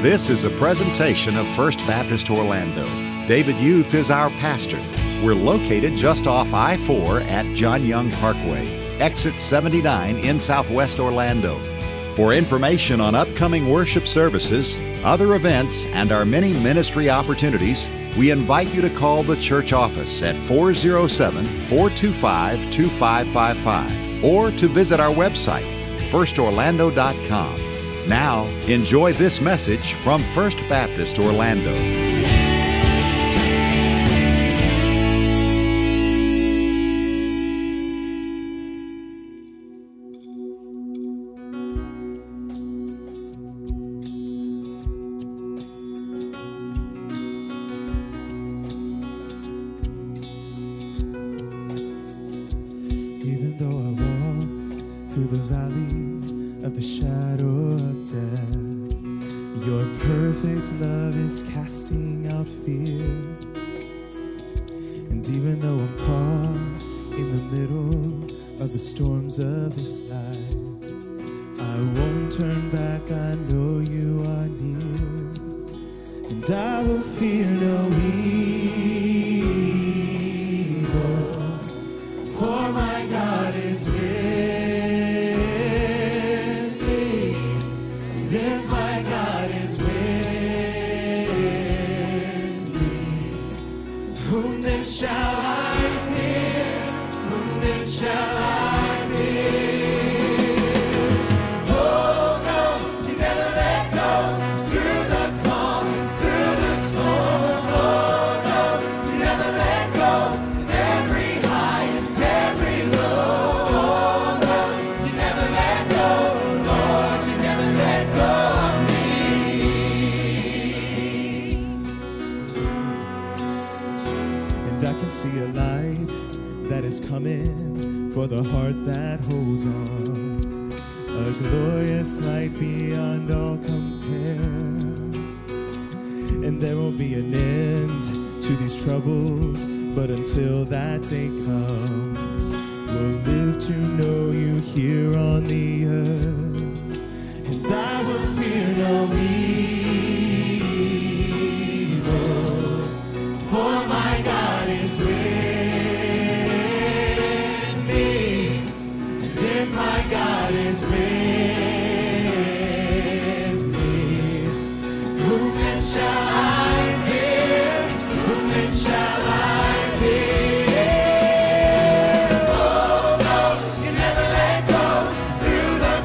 This is a presentation of First Baptist Orlando. David Youth is our pastor. We're located just off I-4 at John Young Parkway, exit 79 in Southwest Orlando. For information on upcoming worship services, other events, and our many ministry opportunities, we invite you to call the church office at 407-425-2555 or to visit our website, firstorlando.com. Now, enjoy this message from First Baptist Orlando. Even though I walk through the valley of the shadow of death, your perfect love is casting out fear. And even though I'm caught in the middle of the storms of this life, I won't turn back, I know you are near. And I will fear no evil, for my God is with me. And if my God is with me, whom then shall I fear? Whom then shall I fear? Oh no, you never let go. Through the calm and through the storm. Oh no, you never let go. Every high and every low. Oh no, you never let go. Lord, you never let go of me. And I can see a light that is coming for the heart that holds on. A glorious light beyond all compare. And there will be an end to these troubles, but until that day comes, we'll live to know you here on the earth. And I will fear no evil, for my God is with me. And if my God is with me, whom then shall I fear? Whom then shall I fear? Oh no, you never let go. Through the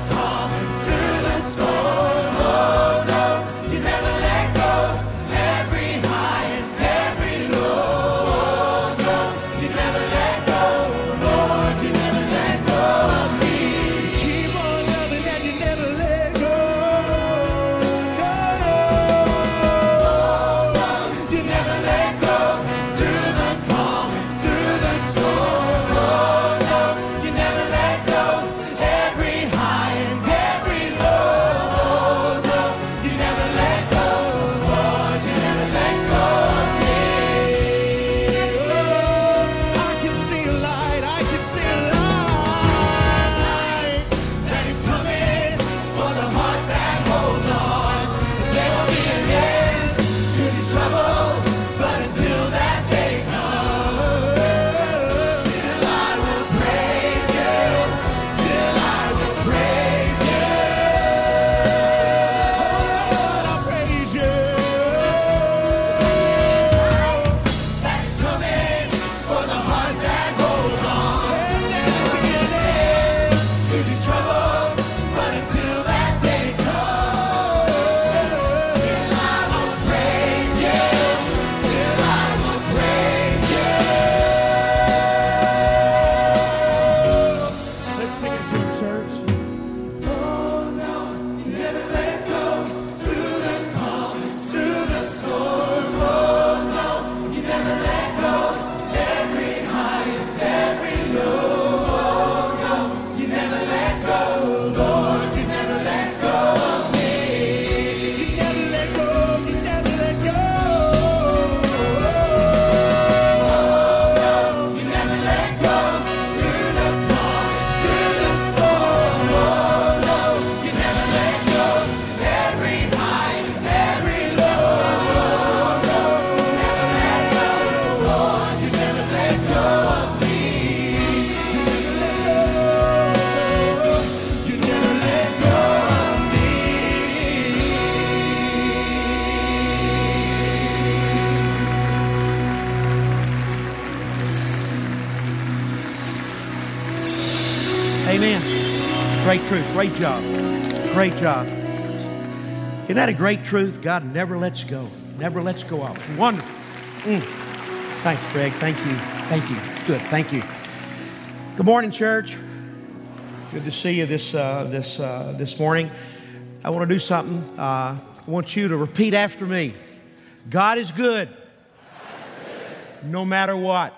Great truth. Great job. Great job. Isn't that a great truth? God never lets go. Never lets go of us. Wonderful. Thanks, Greg. Thank you. Thank you. Good. Thank you. Good morning, church. Good to see you this morning. I want to do something. I want you to repeat after me. God is good. No matter what.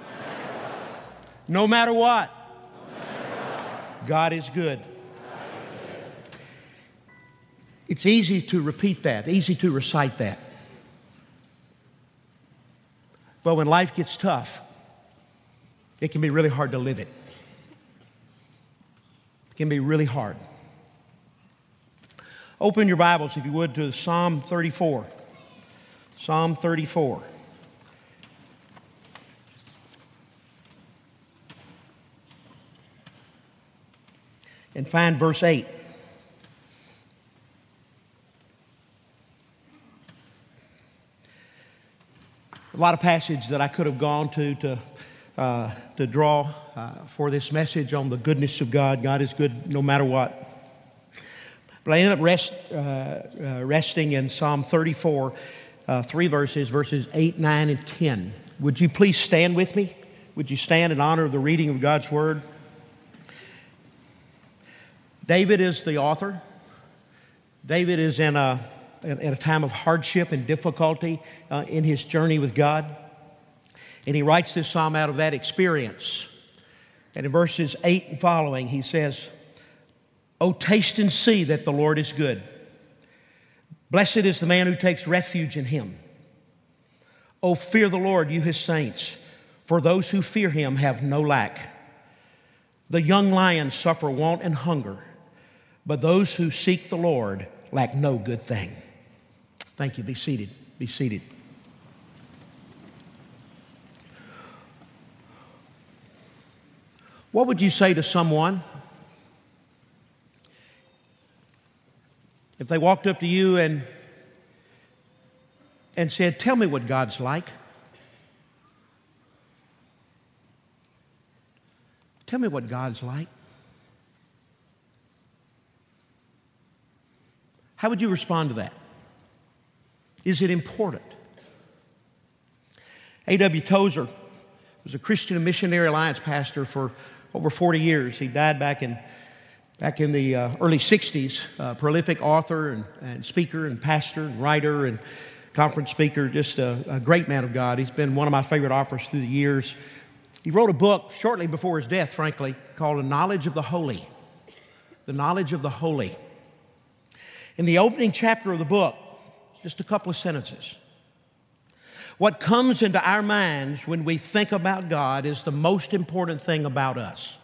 No matter what. God is good. It's easy to repeat that, easy to recite that. But when life gets tough, it can be really hard to live it. It can be really hard. Open your Bibles, if you would, to Psalm 34. Psalm 34. And find verse 8. A lot of passage that I could have gone to draw for this message on the goodness of God. God is good no matter what. But I ended up resting in Psalm 34, three verses 8, 9, and 10. Would you please stand with me? Would you stand in honor of the reading of God's Word? David is the author. David is in a time of hardship and difficulty in his journey with God. And he writes this psalm out of that experience. And in verses 8 and following, he says, "O taste and see that the Lord is good. Blessed is the man who takes refuge in him. O fear the Lord, you his saints, for those who fear him have no lack. The young lions suffer want and hunger, but those who seek the Lord lack no good thing." Thank you. Be seated. Be seated. What would you say to someone if they walked up to you and said, "Tell me what God's like"? Tell me what God's like. How would you respond to that? Is it important? A.W. Tozer was a Christian and Missionary Alliance pastor for over 40 years. He died back in the early 60s, prolific author and speaker and pastor and writer and conference speaker, just a great man of God. He's been one of my favorite authors through the years. He wrote a book shortly before his death, frankly, called The Knowledge of the Holy. The Knowledge of the Holy. In the opening chapter of the book, just a couple of sentences. What comes into our minds when we think about God is the most important thing about us.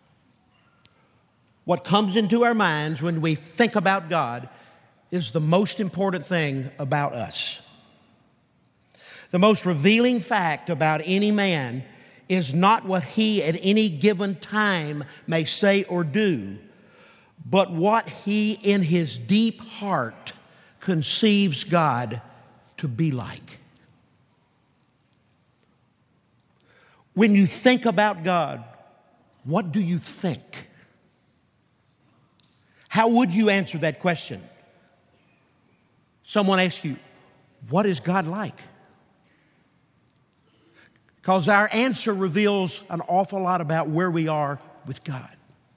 What comes into our minds when we think about God is the most important thing about us. The most revealing fact about any man is not what he at any given time may say or do, but what he in his deep heart conceives God to be like. When you think about God, what do you think? How would you answer that question? Someone asks you, what is God like? Because our answer reveals an awful lot about where we are with God.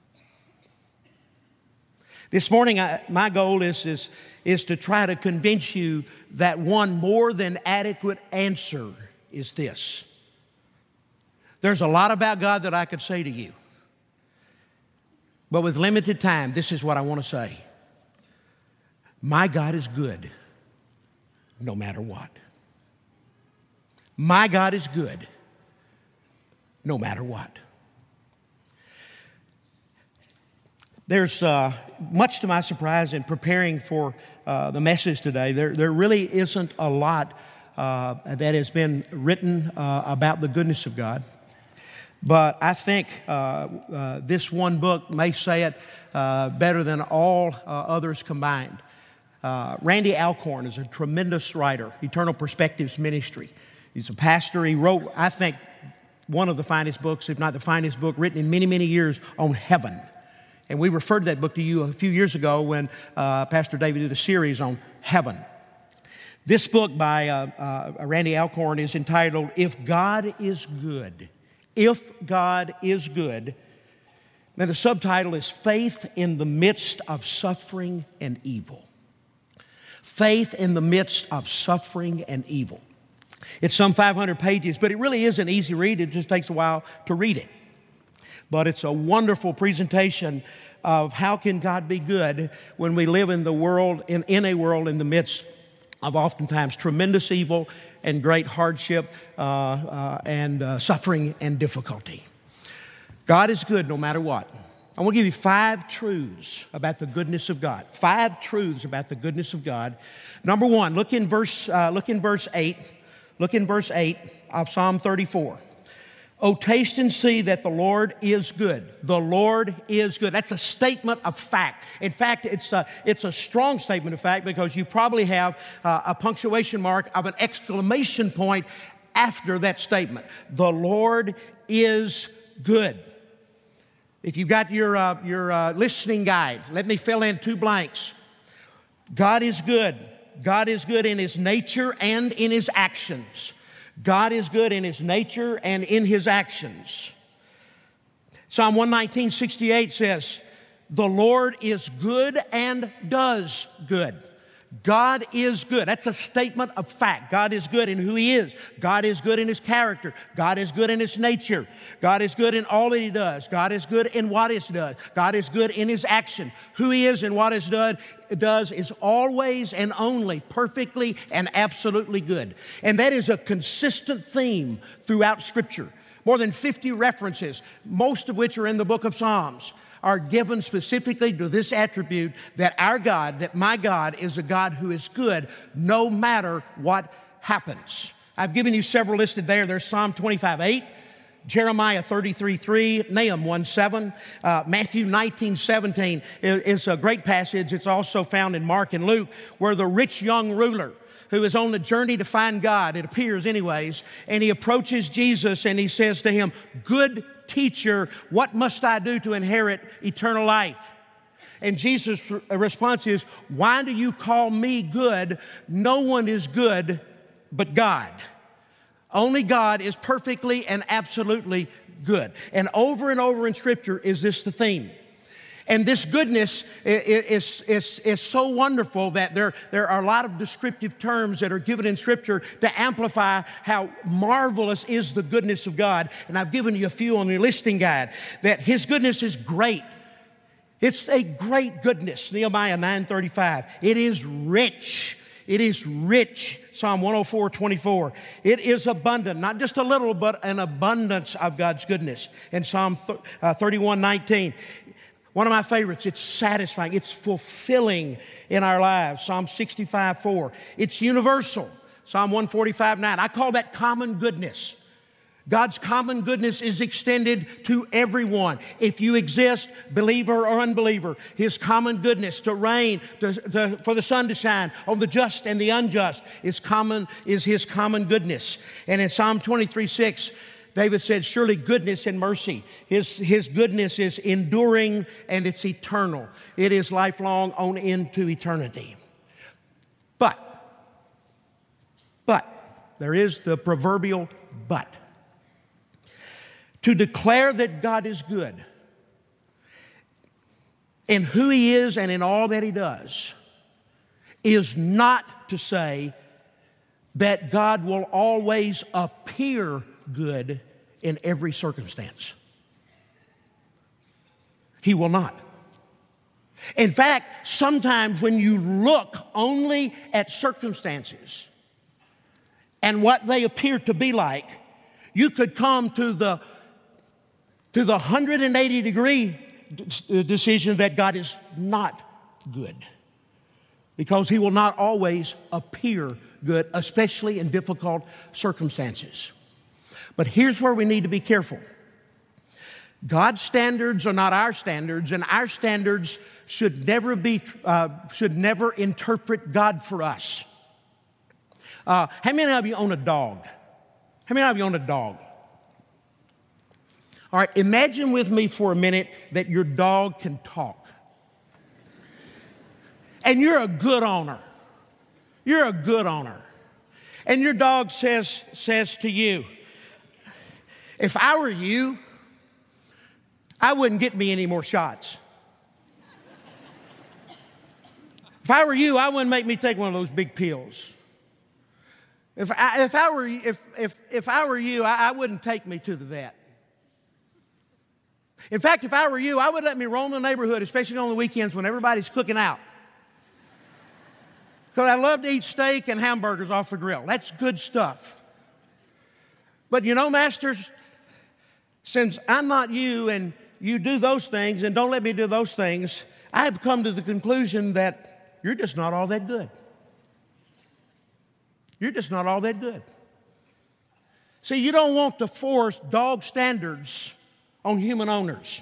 This morning, my goal is to try to convince you that one more than adequate answer is this. There's a lot about God that I could say to you. But with limited time, this is what I want to say. My God is good no matter what. My God is good no matter what. There's much to my surprise in preparing for the message today. There really isn't a lot that has been written about the goodness of God. But I think this one book may say it better than all others combined. Randy Alcorn is a tremendous writer, Eternal Perspectives Ministry. He's a pastor. He wrote, I think, one of the finest books, if not the finest book, written in many, many years on heaven. And we referred that book to you a few years ago when Pastor David did a series on heaven. This book by Randy Alcorn is entitled, If God is Good. If God is Good. And the subtitle is Faith in the Midst of Suffering and Evil. Faith in the midst of suffering and evil. It's some 500 pages, but it really is an easy read. It just takes a while to read it. But it's a wonderful presentation of how can God be good when we live in the world, in a world in the midst of oftentimes tremendous evil and great hardship and suffering and difficulty. God is good no matter what. I want to give you 5 truths about the goodness of God. 5 truths about the goodness of God. Number 1, look in verse 8. Look in verse 8 of Psalm 34. Oh, taste and see that the Lord is good. The Lord is good. That's a statement of fact. In fact, it's a strong statement of fact because you probably have a punctuation mark of an exclamation point after that statement. The Lord is good. If you've got your listening guide, let me fill in 2 blanks. God is good. God is good in His nature and in His actions. God is good in His nature and in His actions. Psalm 119:68 says, the Lord is good and does good. God is good. That's a statement of fact. God is good in who He is. God is good in His character. God is good in His nature. God is good in all that He does. God is good in what He does. God is good in His action. Who He is and what He does is always and only perfectly and absolutely good. And that is a consistent theme throughout Scripture. More than 50 references, most of which are in the book of Psalms, are given specifically to this attribute that our God, that my God, is a God who is good no matter what happens. I've given you several listed there. There's Psalm 25:8, Jeremiah 33:3, Nahum 1:7, Matthew 19:17 is a great passage. It's also found in Mark and Luke, where the rich young ruler who is on the journey to find God, it appears anyways, and he approaches Jesus and he says to him, good teacher, what must I do to inherit eternal life? And Jesus' response is, why do you call me good? No one is good but God. Only God is perfectly and absolutely good. And over in Scripture is this the theme. And this goodness is so wonderful that there are a lot of descriptive terms that are given in Scripture to amplify how marvelous is the goodness of God. And I've given you a few on your listing guide. That His goodness is great. It's a great goodness. Nehemiah 9:35. It is rich. It is rich. Psalm 104:24. It is abundant, not just a little, but an abundance of God's goodness. And Psalm 31:19. One of my favorites, it's satisfying, it's fulfilling in our lives. Psalm 65:4. It's universal. Psalm 145:9. I call that common goodness. God's common goodness is extended to everyone. If you exist, believer or unbeliever, His common goodness to reign, for the sun to shine on the just and the unjust is His common goodness. And in Psalm 23:6, David said, surely goodness and mercy. His goodness is enduring and it's eternal. It is lifelong on into eternity. But, there is the proverbial but. To declare that God is good in who He is and in all that He does is not to say that God will always appear good in every circumstance. He will not. In fact, sometimes when you look only at circumstances and what they appear to be like, you could come to the 180-degree decision that God is not good, because He will not always appear good, especially in difficult circumstances. But here's where we need to be careful. God's standards are not our standards, and our standards should never interpret God for us. How many of you own a dog? How many of you own a dog? All right, imagine with me for a minute that your dog can talk. And you're a good owner. You're a good owner. And your dog says to you, if I were you, I wouldn't get me any more shots. If I were you, I wouldn't make me take one of those big pills. If I were you, I wouldn't take me to the vet. In fact, if I were you, I would let me roam the neighborhood, especially on the weekends when everybody's cooking out. Because I love to eat steak and hamburgers off the grill. That's good stuff. But you know, masters, since I'm not you and you do those things and don't let me do those things, I have come to the conclusion that you're just not all that good. You're just not all that good. See, you don't want to force dog standards on human owners.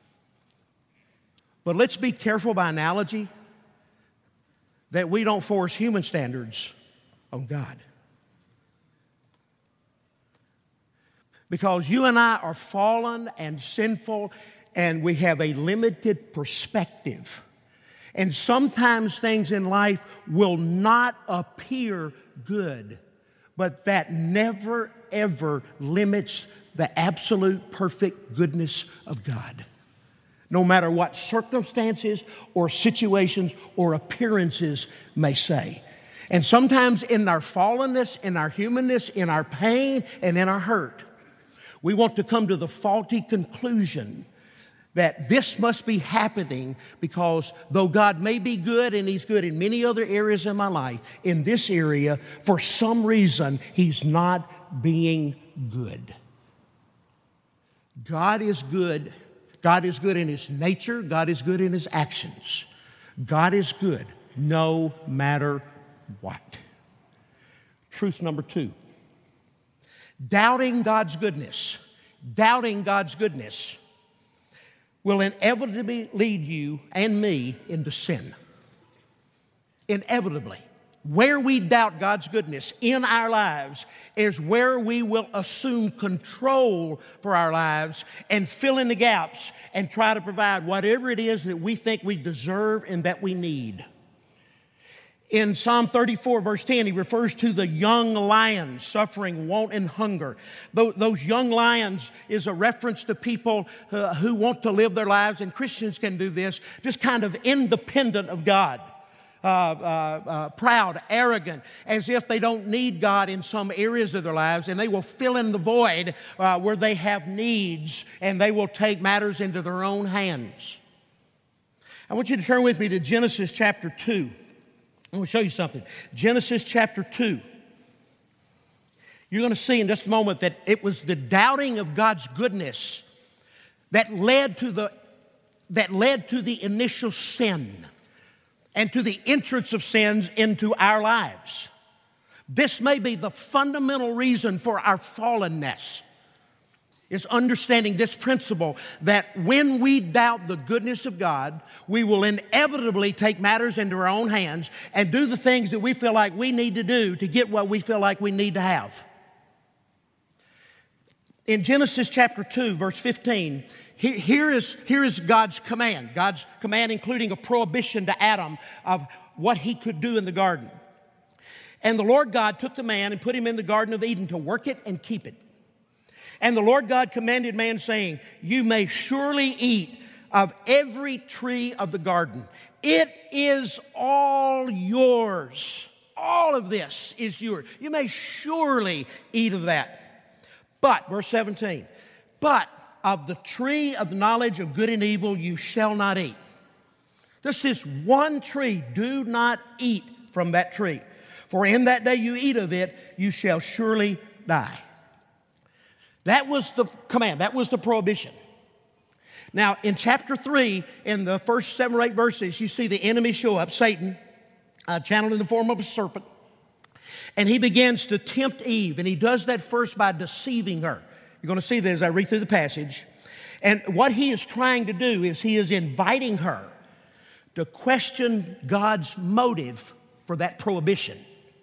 But let's be careful by analogy that we don't force human standards on God. Because you and I are fallen and sinful, and we have a limited perspective. And sometimes things in life will not appear good, but that never, ever limits the absolute perfect goodness of God. No matter what circumstances or situations or appearances may say. And sometimes in our fallenness, in our humanness, in our pain, and in our hurt, we want to come to the faulty conclusion that this must be happening because though God may be good and He's good in many other areas in my life, in this area, for some reason, He's not being good. God is good. God is good in His nature. God is good in His actions. God is good no matter what. Truth number 2. Doubting God's goodness will inevitably lead you and me into sin. Inevitably. Where we doubt God's goodness in our lives is where we will assume control for our lives and fill in the gaps and try to provide whatever it is that we think we deserve and that we need. In Psalm 34, verse 10, he refers to the young lions suffering want and hunger. Those young lions is a reference to people who want to live their lives, and Christians can do this, just kind of independent of God. Proud, arrogant, as if they don't need God in some areas of their lives, and they will fill in the void where they have needs, and they will take matters into their own hands. I want you to turn with me to Genesis chapter 2. I want to show you something. Genesis chapter 2. You're going to see in just a moment that it was the doubting of God's goodness that led to the initial sin and to the entrance of sins into our lives. This may be the fundamental reason for our fallenness, is understanding this principle that when we doubt the goodness of God, we will inevitably take matters into our own hands and do the things that we feel like we need to do to get what we feel like we need to have. In Genesis chapter 2, verse 15, here is God's command. God's command including a prohibition to Adam of what he could do in the garden. And the Lord God took the man and put him in the Garden of Eden to work it and keep it. And the Lord God commanded man, saying, you may surely eat of every tree of the garden. It is all yours. All of this is yours. You may surely eat of that. But, verse 17, but of the tree of the knowledge of good and evil you shall not eat. Just this one tree, do not eat from that tree. For in that day you eat of it, you shall surely die. That was the command. That was the prohibition. Now, in chapter 3, in the first 7 or 8 verses, you see the enemy show up, Satan, channeled in the form of a serpent. And he begins to tempt Eve, and he does that first by deceiving her. You're going to see this as I read through the passage. And what he is trying to do is he is inviting her to question God's motive for that prohibition.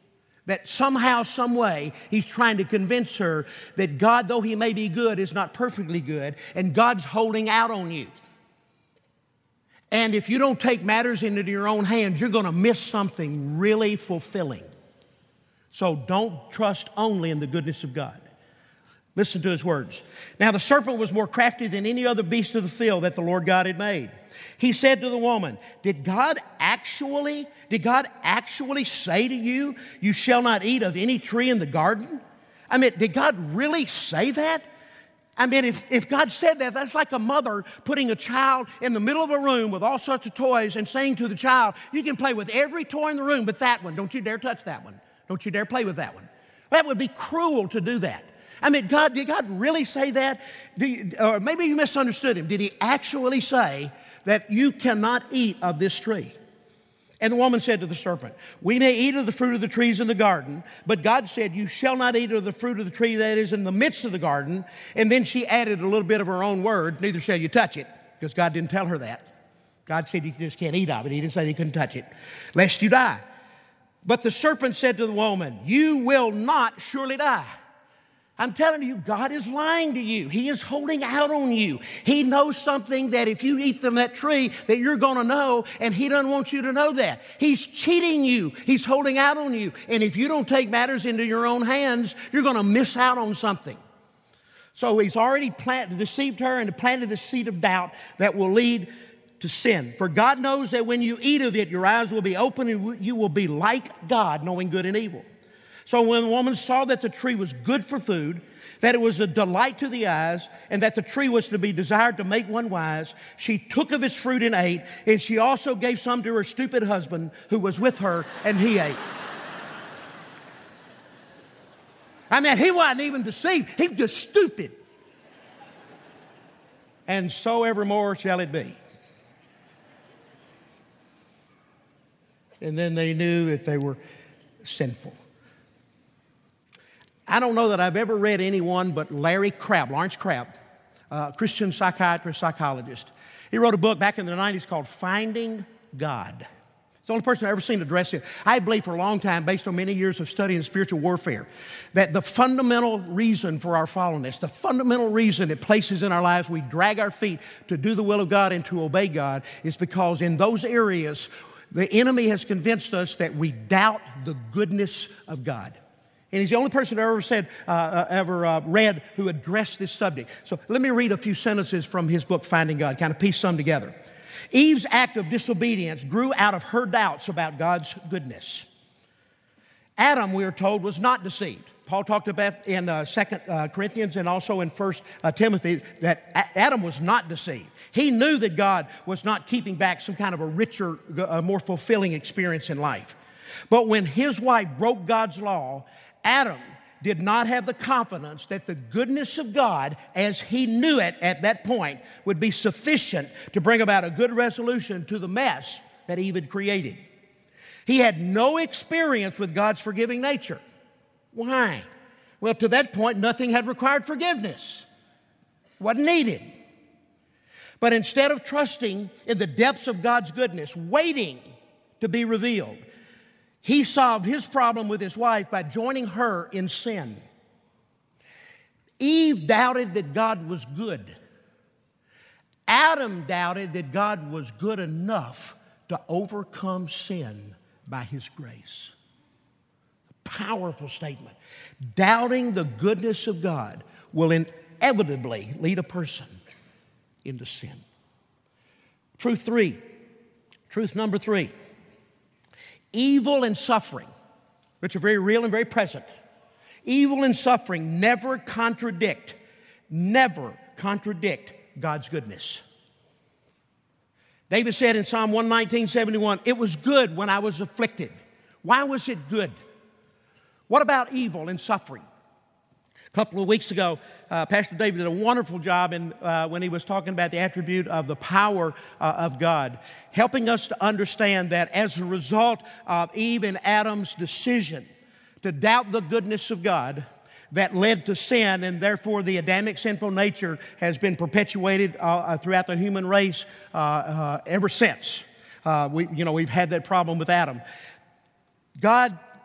That somehow, some way, he's trying to convince her that God, though he may be good, is not perfectly good, and God's holding out on you. And if you don't take matters into your own hands, you're going to miss something really fulfilling. So don't trust only in the goodness of God. Listen to his words. Now the serpent was more crafty than any other beast of the field that the Lord God had made. He said to the woman, Did God actually say to you, you shall not eat of any tree in the garden? I mean, did God really say that? I mean, if God said that, that's like a mother putting a child in the middle of a room with all sorts of toys and saying to the child, you can play with every toy in the room but that one. Don't you dare touch that one. Don't you dare play with that one. That would be cruel to do that. I mean, did God really say that? Or maybe you misunderstood him. Did he actually say that you cannot eat of this tree? And the woman said to the serpent, we may eat of the fruit of the trees in the garden, but God said, you shall not eat of the fruit of the tree that is in the midst of the garden. And then she added a little bit of her own word, neither shall you touch it, because God didn't tell her that. God said you just can't eat of it. He didn't say you couldn't touch it, lest you die. But the serpent said to the woman, you will not surely die. I'm telling you, God is lying to you. He is holding out on you. He knows something that if you eat from that tree that you're going to know, and he doesn't want you to know that. He's cheating you. He's holding out on you. And if you don't take matters into your own hands, you're going to miss out on something. So he's already deceived her and planted the seed of doubt that will lead to sin. For God knows that when you eat of it, your eyes will be open and you will be like God, knowing good and evil. So when the woman saw that the tree was good for food, that it was a delight to the eyes, and that the tree was to be desired to make one wise, she took of its fruit and ate, and she also gave some to her stupid husband who was with her, and he ate. I mean, he wasn't even deceived. He was just stupid. And so evermore shall it be. And then they knew that they were sinful. I don't know that I've ever read anyone but Lawrence Crabb, Christian psychiatrist, psychologist. He wrote a book back in the 90s called Finding God. It's the only person I've ever seen address it. I believe for a long time, based on many years of studying spiritual warfare, that the fundamental reason for our fallenness, the fundamental reason it places in our lives we drag our feet to do the will of God and to obey God is because in those areas, the enemy has convinced us that we doubt the goodness of God. And he's the only person I've ever read who addressed this subject. So let me read a few sentences from his book, Finding God, kind of piece some together. Eve's act of disobedience grew out of her doubts about God's goodness. Adam, we are told, was not deceived. Paul talked about in 2 Corinthians and also in 1 Timothy that Adam was not deceived. He knew that God was not keeping back some kind of a richer, more fulfilling experience in life. But when his wife broke God's law, Adam did not have the confidence that the goodness of God, as he knew it at that point, would be sufficient to bring about a good resolution to the mess that Eve had created. He had no experience with God's forgiving nature. Why? Well, to that point, nothing had required forgiveness. Wasn't needed. But instead of trusting in the depths of God's goodness, waiting to be revealed, he solved his problem with his wife by joining her in sin. Eve doubted that God was good. Adam doubted that God was good enough to overcome sin by his grace. A powerful statement. Doubting the goodness of God will inevitably lead a person into sin. Truth number 3. Evil and suffering, which are very real and very present. Evil and suffering never contradict God's goodness. David said in Psalm 119:71, it was good when I was afflicted. Why was it good? What about evil and suffering? A couple of weeks ago, Pastor David did a wonderful job when he was talking about the attribute of the power of God, helping us to understand that as a result of Eve and Adam's decision to doubt the goodness of God, that led to sin, and therefore the Adamic sinful nature has been perpetuated throughout the human race ever since. We've had that problem with Adam. God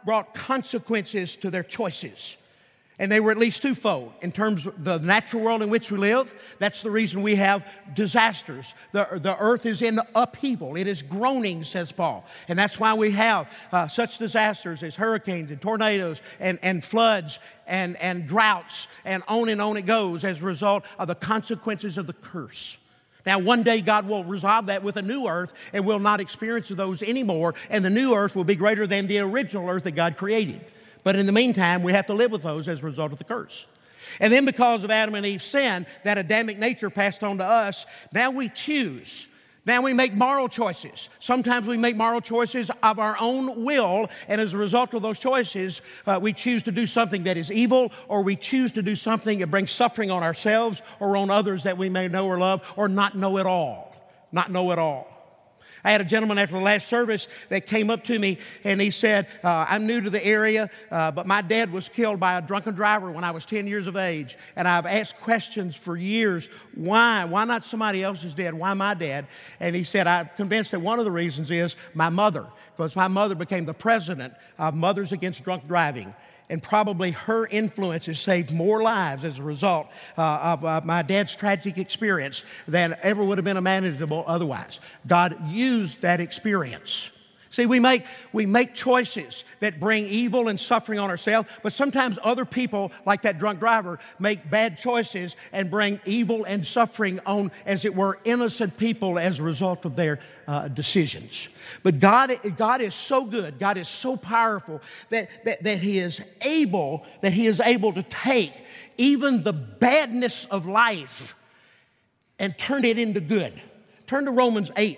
brought consequences to their choices. And they were at least twofold. In terms of the natural world in which we live, that's the reason we have disasters. The earth is in upheaval. It is groaning, says Paul. And that's why we have such disasters as hurricanes and tornadoes and floods and droughts, and on it goes as a result of the consequences of the curse. Now, one day God will resolve that with a new earth, and we'll not experience those anymore, and the new earth will be greater than the original earth that God created. But in the meantime, we have to live with those as a result of the curse. And then because of Adam and Eve's sin, that Adamic nature passed on to us, now we choose. Now we make moral choices. Sometimes we make moral choices of our own will, and as a result of those choices, we choose to do something that is evil, or we choose to do something that brings suffering on ourselves or on others that we may know or love, or not know at all. Not know at all. I had a gentleman after the last service that came up to me and he said, I'm new to the area, but my dad was killed by a drunken driver when I was 10 years of age. And I've asked questions for years. Why? Why not somebody else's dad? Why my dad? And he said, I'm convinced that one of the reasons is my mother, because my mother became the president of Mothers Against Drunk Driving. And probably her influence has saved more lives as a result of my dad's tragic experience than ever would have been imaginable otherwise. God used that experience. See, we make choices that bring evil and suffering on ourselves, but sometimes other people, like that drunk driver, make bad choices and bring evil and suffering on, as it were, innocent people as a result of their decisions. But God is so good, God is so powerful that He is able to take even the badness of life and turn it into good. Turn to Romans 8.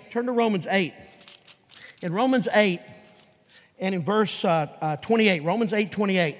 In Romans 8 and in verse 28, Romans 8:28,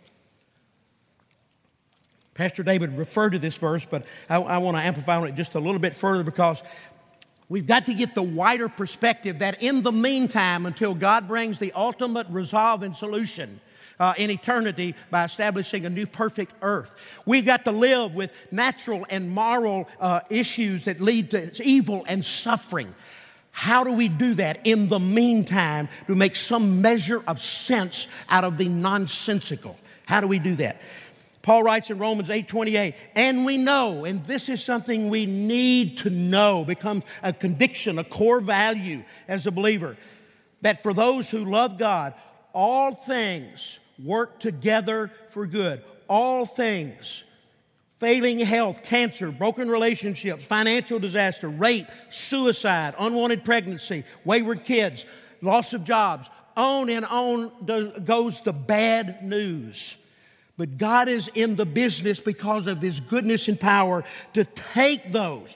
Pastor David referred to this verse, but I want to amplify on it just a little bit further, because we've got to get the wider perspective that in the meantime, until God brings the ultimate resolve and solution in eternity by establishing a new perfect earth, we've got to live with natural and moral issues that lead to evil and suffering. How do we do that in the meantime to make some measure of sense out of the nonsensical? How do we do that? Paul writes in Romans 8:28, and we know, and this is something we need to know, becomes a conviction, a core value as a believer, that for those who love God, all things work together for good. All things. Failing health, cancer, broken relationships, financial disaster, rape, suicide, unwanted pregnancy, wayward kids, loss of jobs. On and on goes the bad news. But God is in the business, because of His goodness and power, to take those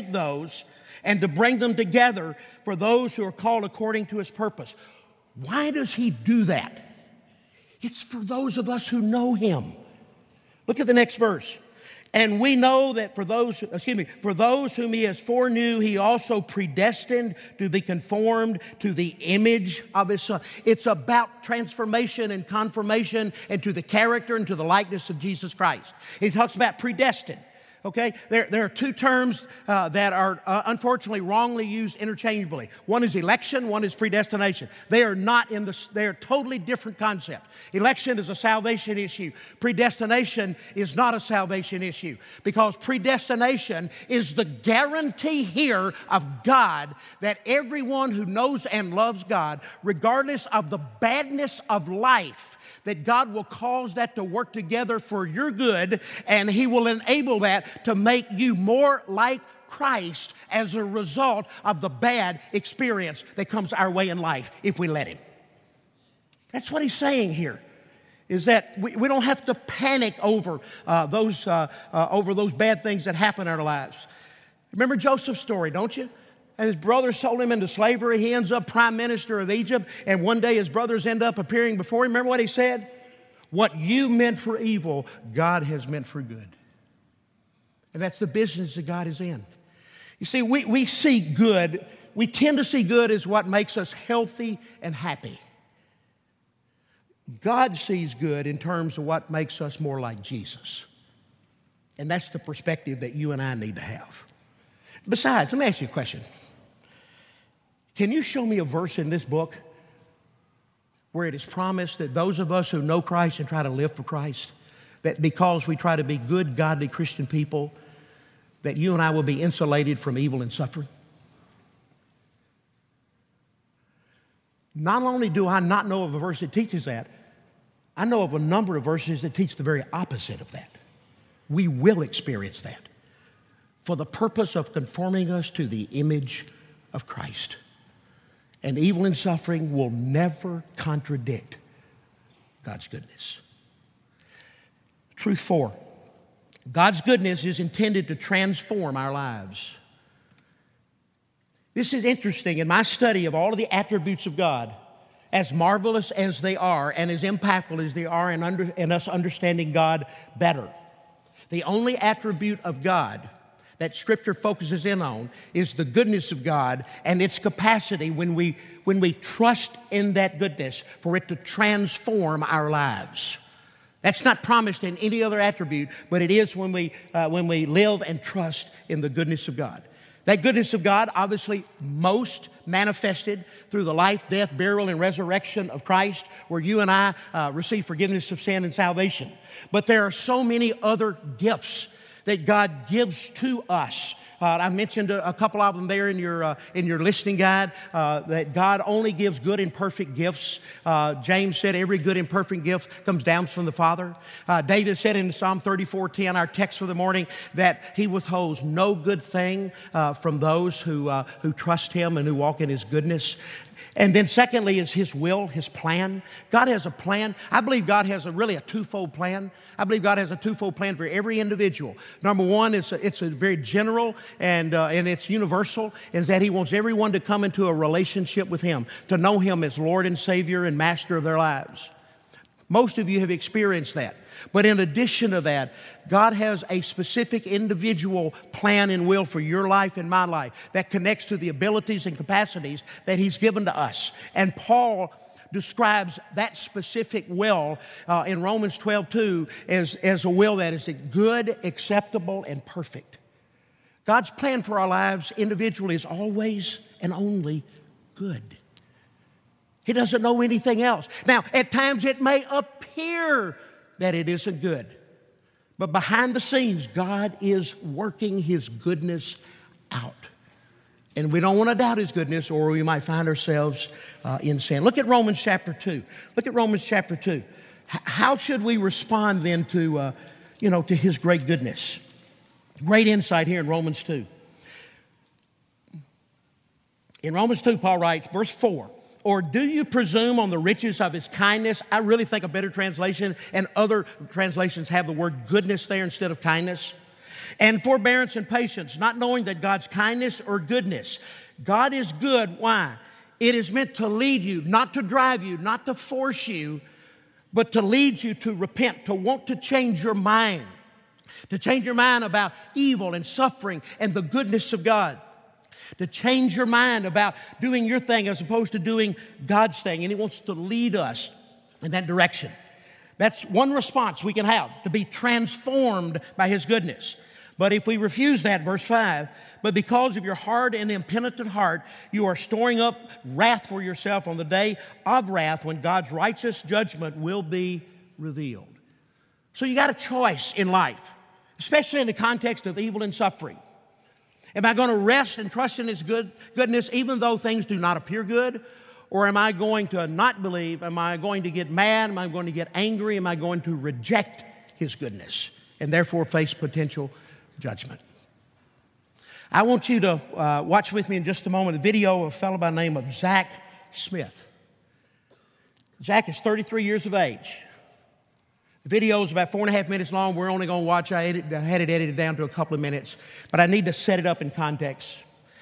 and to bring them together for those who are called according to His purpose. Why does He do that? It's for those of us who know Him. Look at the next verse. And we know that for those whom He has foreknew, He also predestined to be conformed to the image of His Son. It's about transformation and confirmation into the character and to the likeness of Jesus Christ. He talks about predestined. Okay, there are two terms that are unfortunately wrongly used interchangeably. One is election, one is predestination. They are totally different concepts. Election is a salvation issue. Predestination is not a salvation issue, because predestination is the guarantee here of God that everyone who knows and loves God, regardless of the badness of life, that God will cause that to work together for your good, and He will enable that to make you more like Christ as a result of the bad experience that comes our way in life if we let Him. That's what He's saying here, is that we don't have to panic over those bad things that happen in our lives. Remember Joseph's story, don't you? And his brothers sold him into slavery. He ends up prime minister of Egypt. And one day his brothers end up appearing before him. Remember what he said? What you meant for evil, God has meant for good. And that's the business that God is in. You see, we see good. We tend to see good as what makes us healthy and happy. God sees good in terms of what makes us more like Jesus. And that's the perspective that you and I need to have. Besides, let me ask you a question. Can you show me a verse in this book where it is promised that those of us who know Christ and try to live for Christ, that because we try to be good, godly Christian people, that you and I will be insulated from evil and suffering? Not only do I not know of a verse that teaches that, I know of a number of verses that teach the very opposite of that. We will experience that for the purpose of conforming us to the image of Christ. And evil and suffering will never contradict God's goodness. Truth 4, God's goodness is intended to transform our lives. This is interesting. In my study of all of the attributes of God, as marvelous as they are and as impactful as they are in us understanding God better, the only attribute of God that Scripture focuses in on is the goodness of God and its capacity when we trust in that goodness for it to transform our lives. That's not promised in any other attribute, but it is when we live and trust in the goodness of God. That goodness of God, obviously most manifested through the life, death, burial, and resurrection of Christ, where you and I receive forgiveness of sin and salvation. But there are so many other gifts that God gives to us. I mentioned a couple of them there in your listening guide, that God only gives good and perfect gifts. James said every good and perfect gift comes down from the Father. David said in Psalm 34:10, our text for the morning, that he withholds no good thing from those who trust him and who walk in his goodness. And then secondly is his will, his plan. God has a plan. I believe God has really a twofold plan. I believe God has a twofold plan for every individual. Number one, it's a very general and it's universal, is that he wants everyone to come into a relationship with him, to know him as Lord and Savior and Master of their lives. Most of you have experienced that. But in addition to that, God has a specific individual plan and will for your life and my life that connects to the abilities and capacities that he's given to us. And Paul describes that specific will in Romans 12:2 as a will that is good, acceptable, and perfect. God's plan for our lives individually is always and only good. He doesn't know anything else. Now, at times it may appear that it isn't good, but behind the scenes, God is working his goodness out. And we don't want to doubt his goodness, or we might find ourselves in sin. Look at Romans chapter 2. Look at Romans chapter 2. How should we respond then to his great goodness? Great insight here in Romans 2. In Romans 2, Paul writes, verse 4, or do you presume on the riches of his kindness? I really think a better translation, and other translations have the word goodness there instead of kindness. And forbearance and patience, not knowing that God's kindness or goodness. God is good. Why? It is meant to lead you, not to drive you, not to force you, but to lead you to repent, to want to change your mind. To change your mind about evil and suffering and the goodness of God. To change your mind about doing your thing as opposed to doing God's thing. And he wants to lead us in that direction. That's one response we can have, to be transformed by his goodness. But if we refuse that, verse 5, but because of your hard and impenitent heart, you are storing up wrath for yourself on the day of wrath when God's righteous judgment will be revealed. So you got a choice in life, especially in the context of evil and suffering. Am I going to rest and trust in his goodness even though things do not appear good? Or am I going to not believe? Am I going to get mad? Am I going to get angry? Am I going to reject his goodness and therefore face potential judgment? I want you to watch with me in just a moment a video of a fellow by the name of Zach Smith. Zach is 33 years of age. The video is about 4.5 minutes long. We're only going to watch. I had it edited down to a couple of minutes, but I need to set it up in context.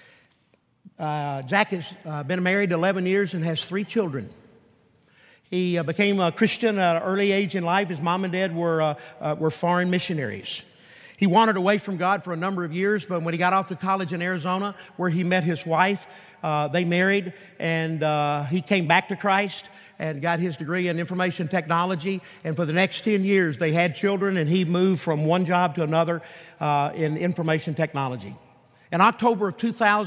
Zach has been married 11 years and has 3 children. He became a Christian at an early age in life. His mom and dad were foreign missionaries. He wandered away from God for a number of years, but when he got off to college in Arizona, where he met his wife, they married, and he came back to Christ and got his degree in information technology. And for the next 10 years, they had children, and he moved from one job to another in information technology. In October of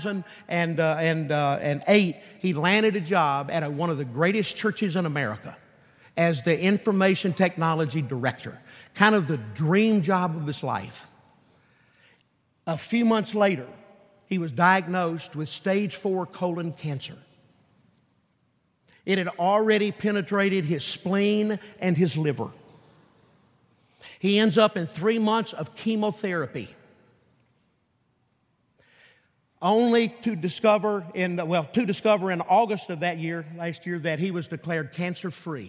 2008, he landed a job at one of the greatest churches in America as the information technology director, kind of the dream job of his life. A few months later, he was diagnosed with stage 4 colon cancer. It had already penetrated his spleen and his liver. He ends up in 3 months of chemotherapy, only to discover in August of that year, last year, that he was declared cancer-free.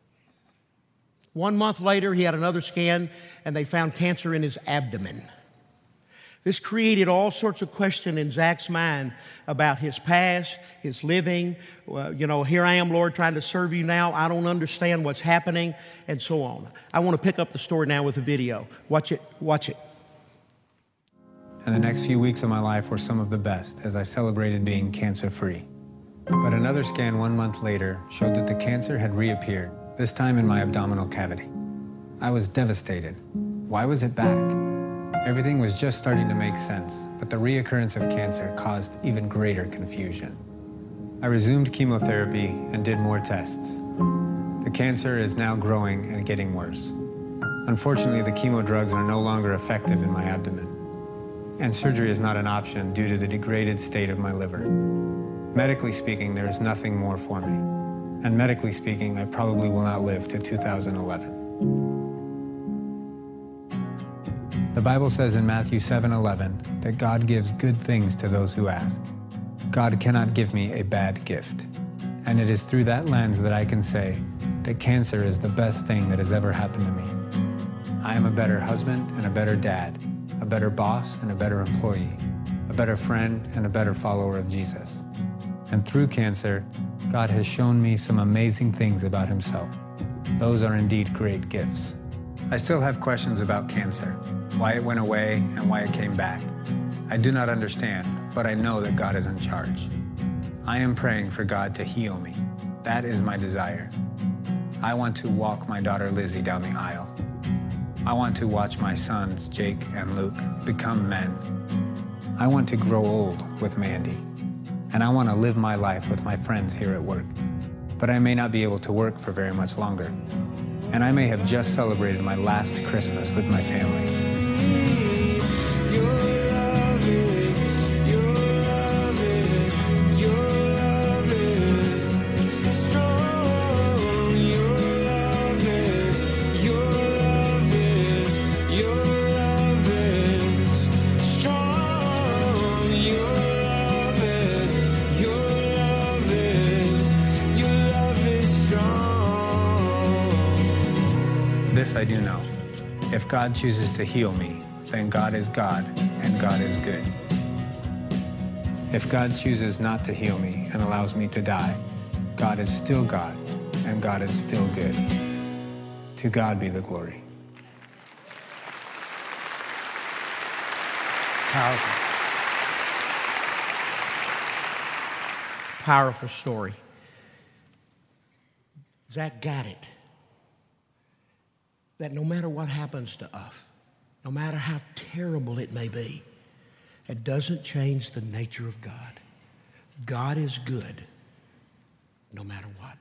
1 month later, he had another scan, and they found cancer in his abdomen. This created all sorts of questions in Zach's mind about his past, his living. Here I am, Lord, trying to serve you now. I don't understand what's happening, and so on. I want to pick up the story now with a video. Watch it. And the next few weeks of my life were some of the best as I celebrated being cancer-free. But another scan 1 month later showed that the cancer had reappeared, this time in my abdominal cavity. I was devastated. Why was it back? Everything was just starting to make sense, but the reoccurrence of cancer caused even greater confusion. I resumed chemotherapy and did more tests. The cancer is now growing and getting worse. Unfortunately, the chemo drugs are no longer effective in my abdomen, and surgery is not an option due to the degraded state of my liver. Medically speaking, there is nothing more for me, and medically speaking, I probably will not live to 2011. The Bible says in Matthew 7:11 that God gives good things to those who ask. God cannot give me a bad gift. And it is through that lens that I can say that cancer is the best thing that has ever happened to me. I am a better husband and a better dad, a better boss and a better employee, a better friend and a better follower of Jesus. And through cancer, God has shown me some amazing things about himself. Those are indeed great gifts. I still have questions about cancer, why it went away and why it came back. I do not understand, but I know that God is in charge. I am praying for God to heal me. That is my desire. I want to walk my daughter Lizzie down the aisle. I want to watch my sons, Jake and Luke, become men. I want to grow old with Mandy. And I want to live my life with my friends here at work. But I may not be able to work for very much longer. And I may have just celebrated my last Christmas with my family. This I do know. If God chooses to heal me, then God is God, and God is good. If God chooses not to heal me and allows me to die, God is still God, and God is still good. To God be the glory. Powerful. Powerful story. Zach got it. That no matter what happens to us, no matter how terrible it may be, it doesn't change the nature of God. God is good no matter what.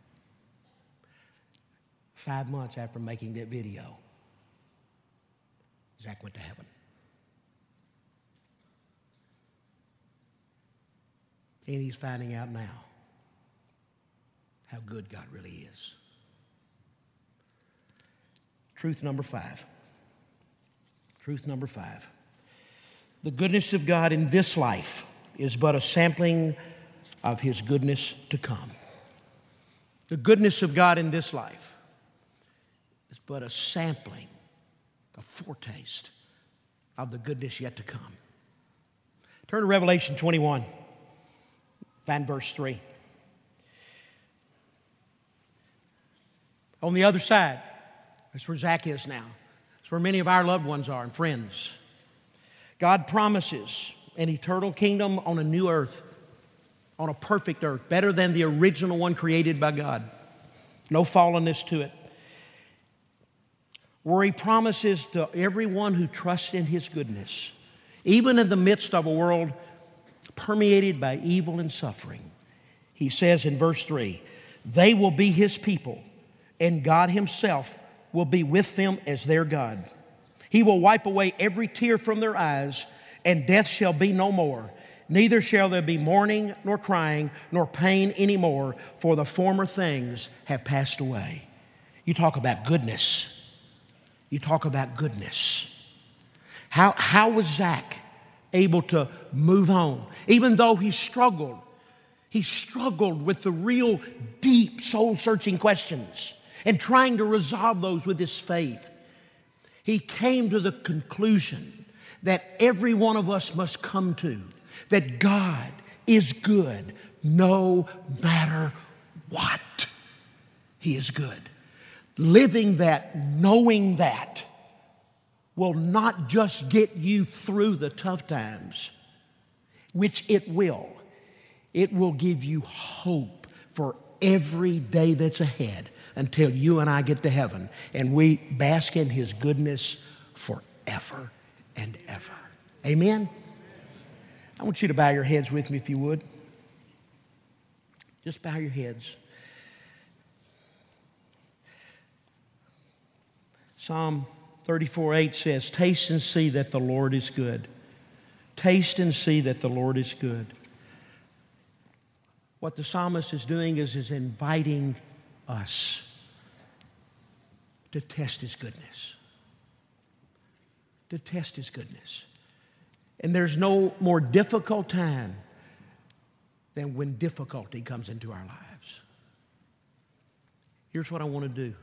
5 months after making that video, Zach went to heaven. And he's finding out now how good God really is. Truth number 5. Truth number 5. The goodness of God in this life is but a sampling of his goodness to come. The goodness of God in this life is but a sampling, a foretaste of the goodness yet to come. Turn to Revelation 21, find verse 3. On the other side, that's where Zach is now. That's where many of our loved ones are and friends. God promises an eternal kingdom on a new earth, on a perfect earth, better than the original one created by God. No fallenness to it. Where he promises to everyone who trusts in his goodness, Even in the midst of a world permeated by evil and suffering, he says in verse 3, they will be his people, and God himself will be with them as their God. He will wipe away every tear from their eyes, and death shall be no more. Neither shall there be mourning, nor crying, nor pain anymore, for the former things have passed away. You talk about goodness. You talk about goodness. How was Zach able to move on? Even though he struggled with the real deep soul-searching questions and trying to resolve those with his faith. He came to the conclusion that every one of us must come to, that God is good no matter what. He is good. Living that, knowing that, will not just get you through the tough times, which it will. It will give you hope for every day that's ahead until you and I get to heaven and we bask in his goodness forever and ever. Amen? I want you to bow your heads with me if you would. Just bow your heads. Psalm 34:8 says, taste and see that the Lord is good. Taste and see that the Lord is good. What the psalmist is doing is inviting us to test his goodness. To test his goodness. And there's no more difficult time than when difficulty comes into our lives. Here's what I want to do.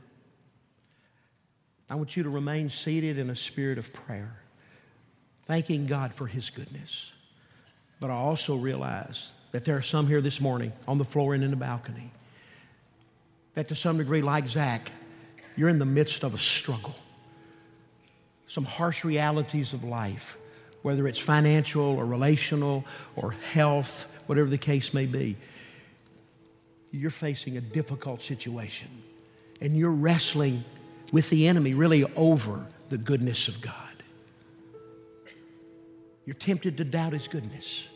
I want you to remain seated in a spirit of prayer, thanking God for his goodness. But I also realize that there are some here this morning on the floor and in the balcony that to some degree, like Zach, you're in the midst of a struggle. Some harsh realities of life, whether it's financial or relational or health, whatever the case may be. You're facing a difficult situation and you're wrestling with the enemy really over the goodness of God. You're tempted to doubt his goodness.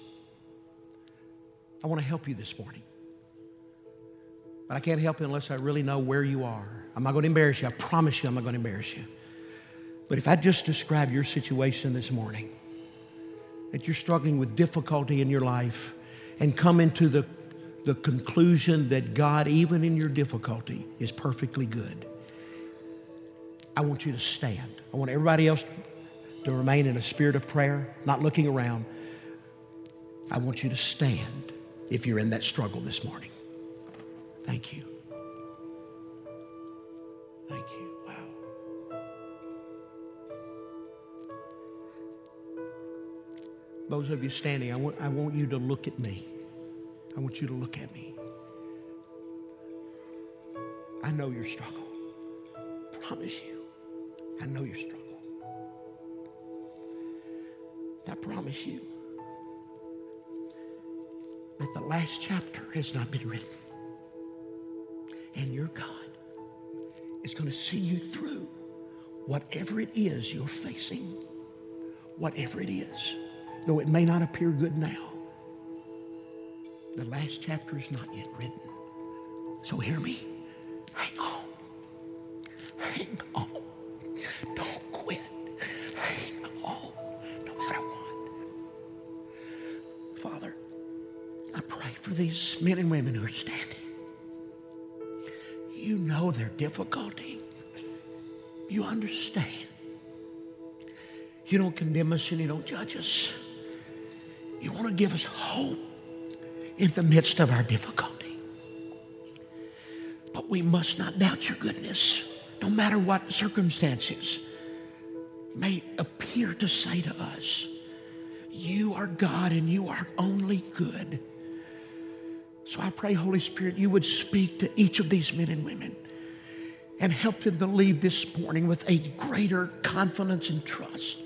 I want to help you this morning. But I can't help you unless I really know where you are. I'm not going to embarrass you. I promise you I'm not going to embarrass you. But if I just describe your situation this morning, that you're struggling with difficulty in your life and come into the conclusion that God, even in your difficulty, is perfectly good, I want you to stand. I want everybody else to remain in a spirit of prayer, not looking around. I want you to stand if you're in that struggle this morning. Thank you. Thank you. Wow. Those of you standing, I want you to look at me. I want you to look at me. I know your struggle. I promise you. I know your struggle. I promise you that the last chapter has not been written. And your God is going to see you through whatever it is you're facing, whatever it is, though it may not appear good now. The last chapter is not yet written. So hear me. Hang on. Hang on. Don't quit. Hang on, no matter what. Father, I pray for these men and women who are standing. You know their difficulty. You understand. You don't condemn us and you don't judge us. You want to give us hope in the midst of our difficulty. But we must not doubt your goodness, no matter what circumstances may appear to say to us. You are God and you are only good. So I pray, Holy Spirit, you would speak to each of these men and women and help them to leave this morning with a greater confidence and trust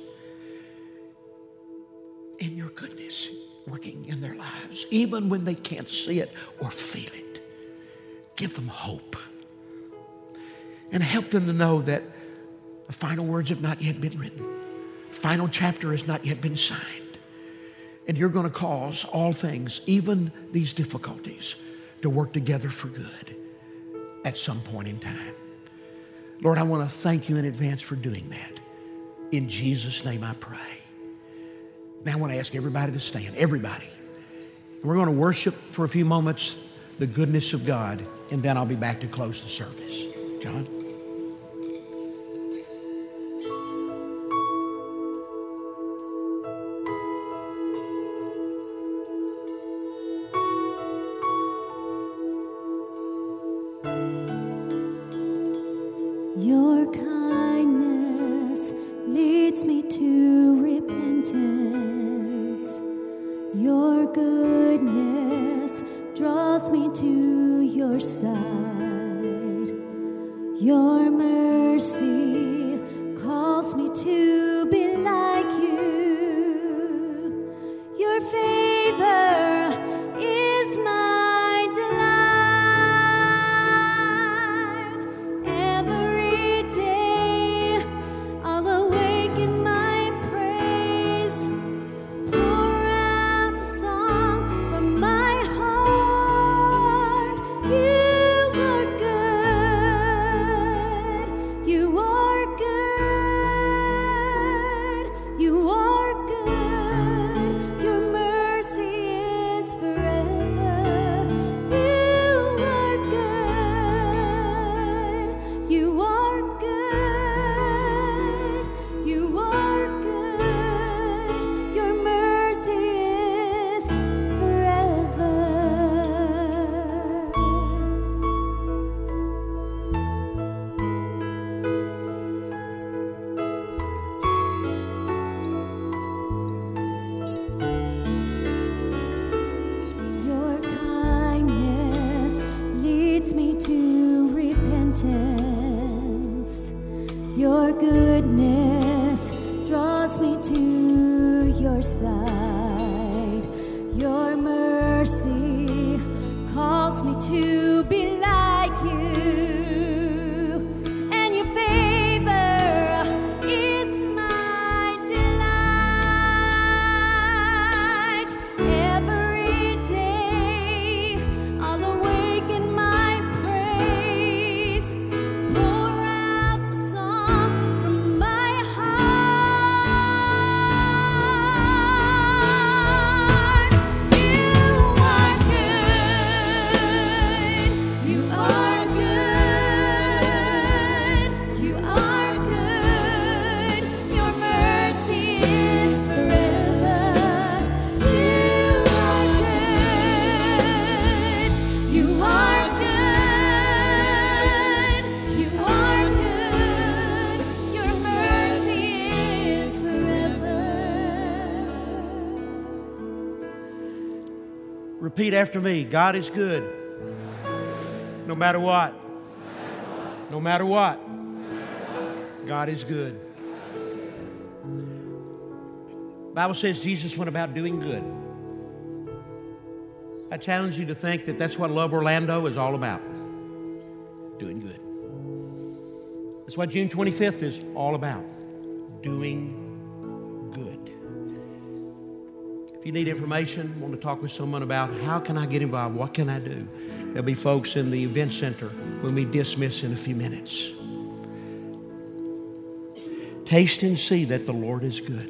in your goodness working in their lives, even when they can't see it or feel it. Give them hope and help them to know that the final words have not yet been written. final chapter has not yet been signed. And you're going to cause all things, even these difficulties, to work together for good at some point in time. Lord, I want to thank you in advance for doing that. In Jesus' name I pray. Now I want to ask everybody to stand, everybody. And we're going to worship for a few moments the goodness of God, and then I'll be back to close the service. John? Your kindness leads me to repentance. Your goodness draws me to your side. Your mercy calls me to be like you. Your favor is my delight. Every day I'll awaken my praise, pour out a song from my heart. You are good. You are good. You are good. Your mercy is forever. You are good. You are good. You are good. Your mercy is forever. Your kindness leads me to repentance. Your goodness draws me to your side. Your mercy calls me to be like you. And your favor is my delight. Every day I'll awaken my praise, pour out a song from my heart. You are good. You are good. You are good. Your mercy is forever. You are good. You are good. You are good. Your mercy is forever. Repeat after me. God is good. No matter what. No matter what. God is good. The Bible says Jesus went about doing good. I challenge you to think that that's what Love Orlando is all about. Doing good. That's what June 25th is all about. Doing good. If you need information, want to talk with someone about how can I get involved, what can I do, there'll be folks in the event center when we dismiss in a few minutes. Taste and see that the Lord is good.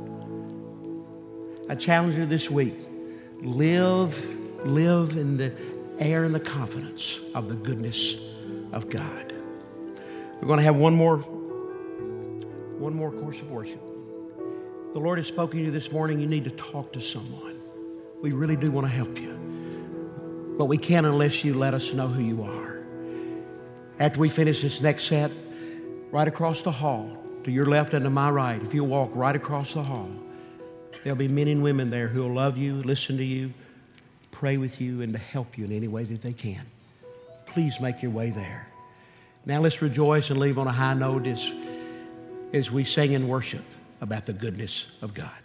I challenge you this week, live in the air and the confidence of the goodness of God. We're going to have one more course of worship. The Lord has spoken to you this morning. You need to talk to someone. We really do want to help you. But we can't unless you let us know who you are. After we finish this next set, right across the hall, to your left and to my right, if you'll walk right across the hall, there'll be men and women there who will love you, listen to you, pray with you, and to help you in any way that they can. Please make your way there. Now let's rejoice and leave on a high note as we sing and worship about the goodness of God.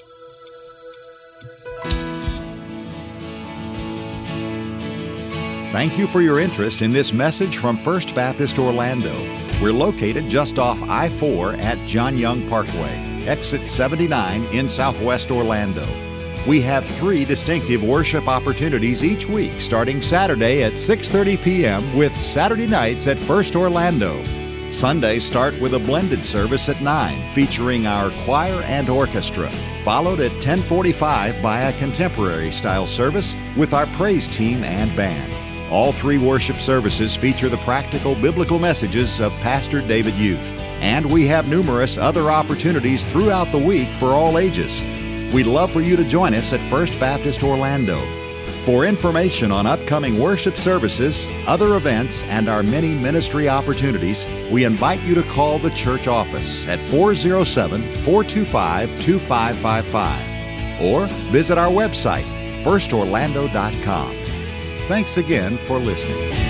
Thank you for your interest in this message from First Baptist Orlando. We're located just off I-4 at John Young Parkway. exit 79 in Southwest Orlando. We have 3 distinctive worship opportunities each week, starting Saturday at 6:30 p.m. with Saturday nights at First Orlando. Sundays start with a blended service at 9, featuring our choir and orchestra, followed at 10:45 by a contemporary-style service with our praise team and band. All 3 worship services feature the practical biblical messages of Pastor David Youth. And we have numerous other opportunities throughout the week for all ages. We'd love for you to join us at First Baptist Orlando. For information on upcoming worship services, other events, and our many ministry opportunities, we invite you to call the church office at 407-425-2555 or visit our website, firstorlando.com. Thanks again for listening.